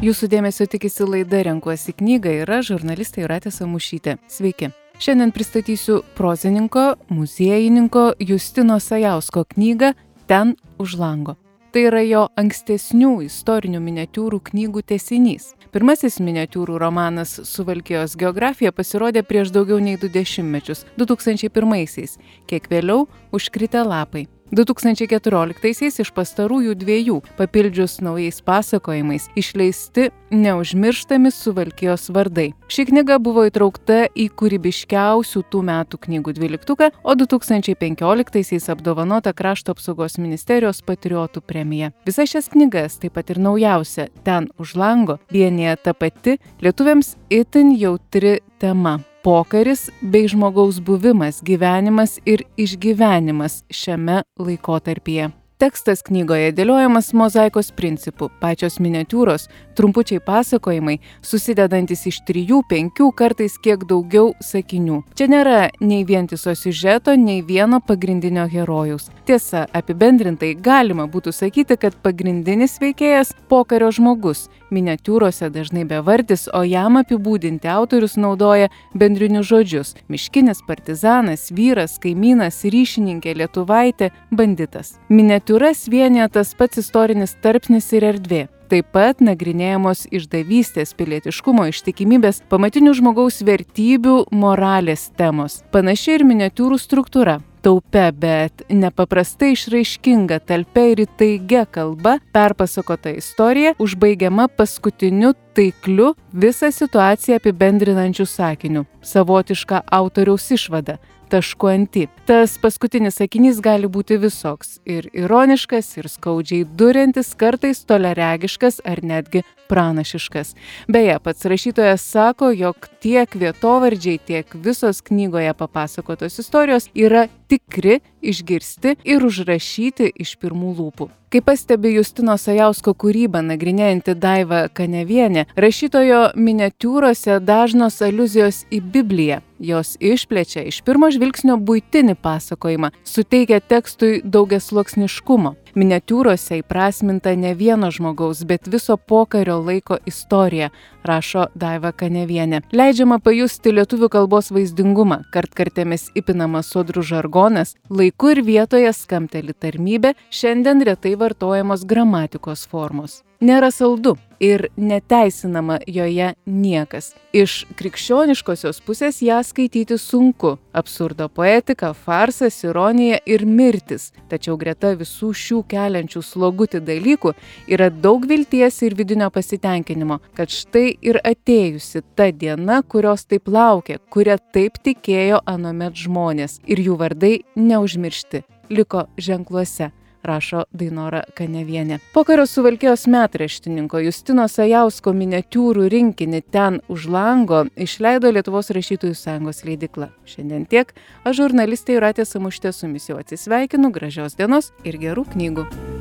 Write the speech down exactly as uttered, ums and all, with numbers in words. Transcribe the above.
Jūsų dėmesio tikisi laida Renkuosi knygą ir aš, žurnalistė Jūratė Samušytė. Sveiki. Šiandien pristatysiu prozininko, muziejininko Justino Sajausko knygą Ten už lango. Tai yra jo ankstesnių istorinių miniatiūrų knygų tęsinys. Pirmasis miniatiūrų romanas Suvalkijos geografija pasirodė prieš daugiau nei du dešimtmečius, du tūkstančiai pirmaisiais, kiek vėliau Užkritę lapai. du tūkstančiai keturioliktaisiais iš pastarųjų dviejų, papildžius naujais pasakojimais, išleisti Neužmirštami Suvalkijos vardai. Ši knyga buvo įtraukta į kūrybiškiausių tų metų knygų dvyliktuką, o du tūkstančiai penkioliktaisiais apdovanota Krašto apsaugos ministerijos patriotų premija. Visas šias knygas, taip pat ir naujausia Ten už lango, vienija ta pati lietuviams itin jautri tema. Pokaris bei žmogaus buvimas, gyvenimas ir išgyvenimas šiame laikotarpyje. Tekstas knygoje dėliojamas mozaikos principu, pačios miniatiūros, trumpučiai pasakojimai, susidedantis iš trijų, penkių, kartais kiek daugiau sakinių. Čia nėra nei vientiso siužeto, nei vieno pagrindinio herojaus. Tiesa, apibendrintai galima būtų sakyti, kad pagrindinis veikėjas – pokario žmogus. Miniatiūrose dažnai bevardis, o jam apibūdinti autorius naudoja bendrinius žodžius – miškinis, partizanas, vyras, kaimynas, ryšininkė, lietuvaitė, banditas. Miniatiūras vienija tas pats istorinis tarpsnis ir erdvė. Taip pat nagrinėjamos išdavystės, pilietiškumo, ištikimybės, pamatinių žmogaus vertybių, moralės temos. Panaši ir miniatiūrų struktūra. Taupia, bet nepaprastai išraiškinga, talpia ir įtaigia kalba perpasakota istorija, užbaigiama paskutiniu taikliu visą situaciją apibendrinančiu sakiniu. Savotiška autoriaus išvada. Tašku ant i. Tas paskutinis sakinys gali būti visoks – ir ironiškas, ir skaudžiai duriantis, kartais toliaregiškas ar netgi pranašiškas. Beje, pats rašytojas sako, jog tiek vietovardžiai, tiek visos knygoje papasakotos istorijos yra tikri, išgirsti ir užrašyti iš pirmų lūpų. Kaip pastebi Justino Sajausko kūrybą nagrinėjanti Daiva Kanevienė, rašytojo miniatiūrose dažnos aliuzijos į Bibliją. Jos išplečia iš pirmo žvilgsnio buitinį pasakojimą, suteikia tekstui daugiasluoksniškumo. Miniatiūrose įprasminta ne vieno žmogaus, bet viso pokario laiko istorija, rašo Daiva Kanevienė. Leidžiama pajusti lietuvių kalbos vaizdingumą, kartkartėmis įpinamas sodrus žargonas, laiku ir vietoje skambteli tarmybė, šiandien retai vartojamos gramatikos formos. Nėra saldu ir neteisinama joje niekas. Iš krikščioniškosios pusės ją skaityti sunku. Absurdo poetika, farsas, ironija ir mirtis. Tačiau greta visų šių keliančių slogutį dalykų yra daug vilties ir vidinio pasitenkinimo, kad štai ir atėjusi ta diena, kurios taip laukė, kuria taip tikėjo anuomet žmonės. Ir jų vardai neužmiršti, liko ženkluose, rašo Dainora Kanevienė. Pokario Suvalkijos metraštininko Justino Sajausko miniatiūrų rinkinį Ten už lango išleido Lietuvos rašytojų sąjungos leidykla. Šiandien tiek. Aš žurnalistė Jūratė Samušytė su jumis jau atsisveikinu. Gražios dienos ir gerų knygų.